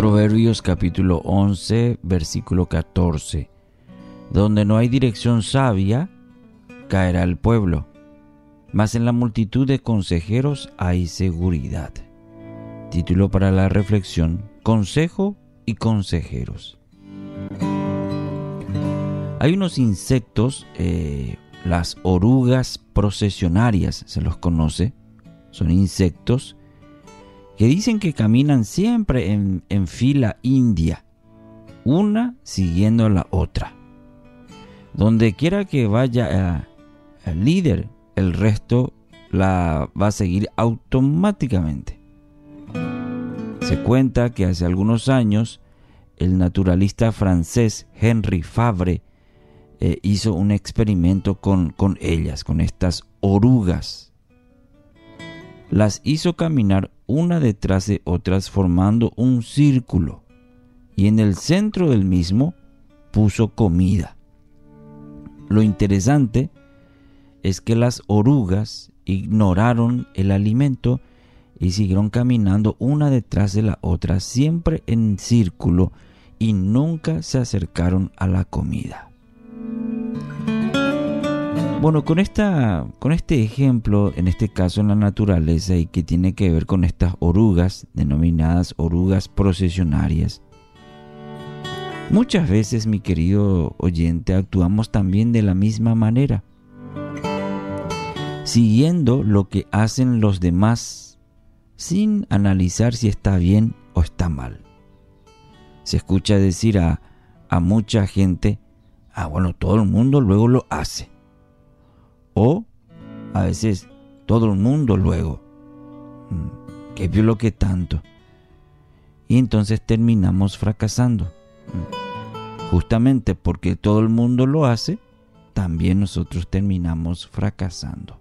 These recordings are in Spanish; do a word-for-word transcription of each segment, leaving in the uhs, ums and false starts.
Proverbios capítulo once, versículo catorce. Donde no hay dirección sabia, caerá el pueblo, mas en la multitud de consejeros hay seguridad. Título para la reflexión: Consejo y consejeros. Hay unos insectos, eh, las orugas procesionarias, se los conoce. Son insectos que dicen que caminan siempre en, en fila india, una siguiendo a la otra. Donde quiera que vaya el líder, el resto la va a seguir automáticamente. Se cuenta que hace algunos años el naturalista francés Henri Fabre eh, hizo un experimento con, con ellas, con estas orugas. Las hizo caminar una detrás de otras formando un círculo, y en el centro del mismo puso comida. Lo interesante es que las orugas ignoraron el alimento y siguieron caminando una detrás de la otra, siempre en círculo, y nunca se acercaron a la comida. Bueno, con, esta, con este ejemplo, en este caso en la naturaleza, y que tiene que ver con estas orugas, denominadas orugas procesionarias, muchas veces, mi querido oyente, actuamos también de la misma manera, siguiendo lo que hacen los demás, sin analizar si está bien o está mal. Se escucha decir a, a mucha gente: ah, bueno, todo el mundo luego lo hace. O a veces todo el mundo luego. ¿Qué vio lo que tanto? Y entonces terminamos fracasando. Justamente porque todo el mundo lo hace, también nosotros terminamos fracasando.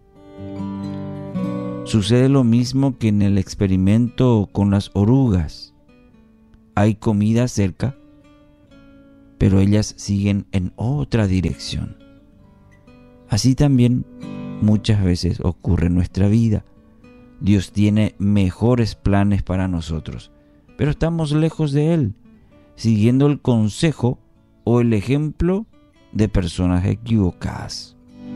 Sucede lo mismo que en el experimento con las orugas. Hay comida cerca, pero ellas siguen en otra dirección. Así también muchas veces ocurre en nuestra vida. Dios tiene mejores planes para nosotros, pero estamos lejos de Él, siguiendo el consejo o el ejemplo de personas equivocadas.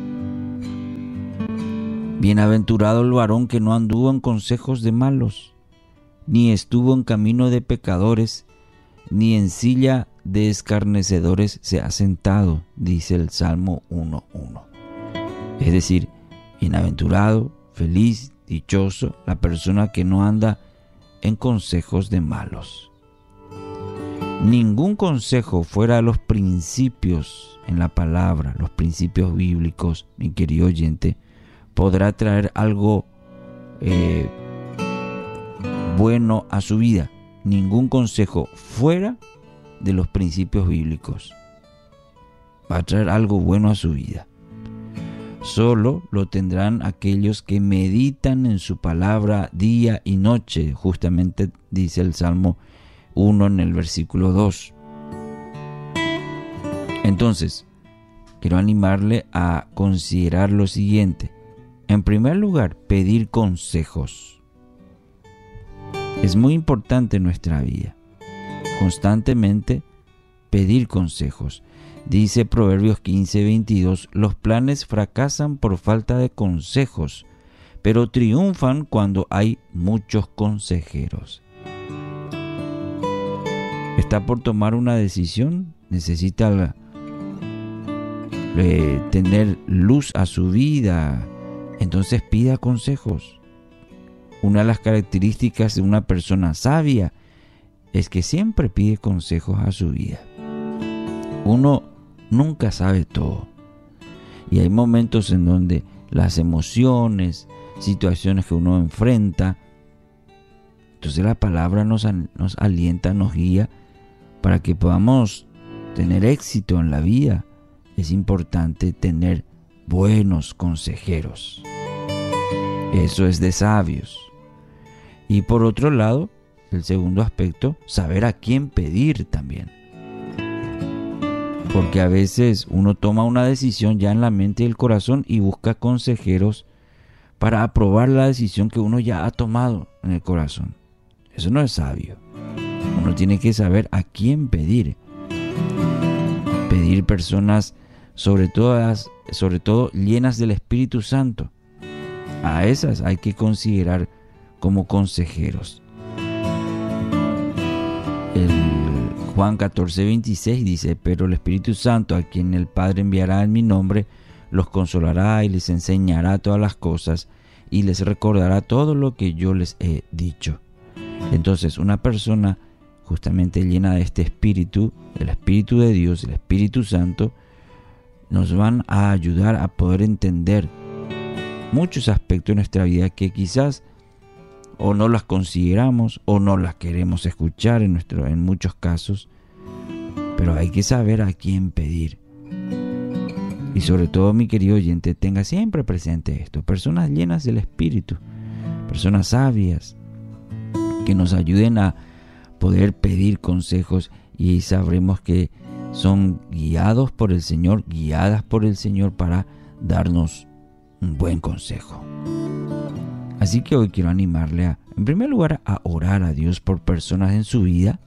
Bienaventurado el varón que no anduvo en consejos de malos, ni estuvo en camino de pecadores, ni en silla de escarnecedores se ha sentado, dice el Salmo uno uno. Es decir, bienaventurado, feliz, dichoso, la persona que no anda en consejos de malos. Ningún consejo fuera de los principios en la palabra, los principios bíblicos, mi querido oyente, podrá traer algo eh, bueno a su vida. Ningún consejo fuera de los principios bíblicos va a traer algo bueno a su vida. Solo lo tendrán aquellos que meditan en su palabra día y noche, justamente dice el Salmo uno en el versículo dos. Entonces, quiero animarle a considerar lo siguiente. En primer lugar, pedir consejos. Es muy importante en nuestra vida. Constantemente pedir consejos. Dice Proverbios quince veintidós, los planes fracasan por falta de consejos, pero triunfan cuando hay muchos consejeros. ¿Está por tomar una decisión? ¿Necesita eh, tener luz a su vida? Entonces pida consejos. Una de las características de una persona sabia es que siempre pide consejos a su vida. Uno nunca sabe todo. Y hay momentos en donde las emociones, situaciones que uno enfrenta, entonces la palabra nos, nos alienta, nos guía para que podamos tener éxito en la vida. Es importante tener buenos consejeros. Eso es de sabios. Y por otro lado, el segundo aspecto, saber a quién pedir también. Porque a veces uno toma una decisión ya en la mente y el corazón y busca consejeros para aprobar la decisión que uno ya ha tomado en el corazón. Eso no es sabio. Uno tiene que saber a quién pedir. Pedir personas, sobre todas, sobre todo llenas del Espíritu Santo. A esas hay que considerar como consejeros. El Juan catorce, veintiséis dice: pero el Espíritu Santo, a quien el Padre enviará en mi nombre, los consolará y les enseñará todas las cosas y les recordará todo lo que yo les he dicho. Entonces, una persona justamente llena de este Espíritu, el Espíritu de Dios, el Espíritu Santo, nos van a ayudar a poder entender muchos aspectos de nuestra vida que quizás o no las consideramos o no las queremos escuchar en, nuestro, en muchos casos, pero hay que saber a quién pedir. Y sobre todo, mi querido oyente, tenga siempre presente esto: personas llenas del Espíritu, personas sabias, que nos ayuden a poder pedir consejos, y sabremos que son guiados por el Señor, guiadas por el Señor para darnos un buen consejo. Así que hoy quiero animarle a, en primer lugar, a orar a Dios por personas en su vida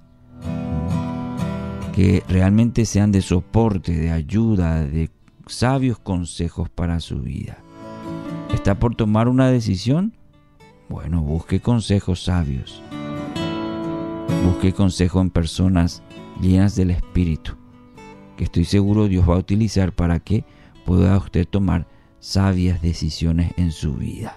que realmente sean de soporte, de ayuda, de sabios consejos para su vida. ¿Está por tomar una decisión? Bueno, busque consejos sabios. Busque consejo en personas llenas del Espíritu, que estoy seguro Dios va a utilizar para que pueda usted tomar sabias decisiones en su vida.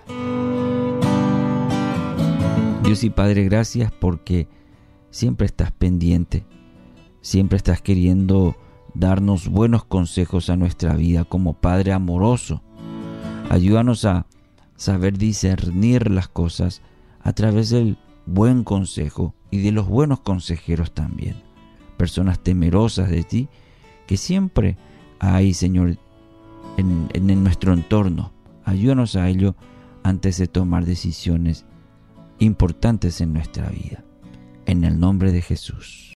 Dios y Padre, gracias porque siempre estás pendiente, siempre estás queriendo darnos buenos consejos a nuestra vida como Padre amoroso. Ayúdanos a saber discernir las cosas a través del buen consejo y de los buenos consejeros también. Personas temerosas de ti, que siempre hay, Señor, en, en nuestro entorno. Ayúdanos a ello antes de tomar decisiones importantes en nuestra vida. En el nombre de Jesús.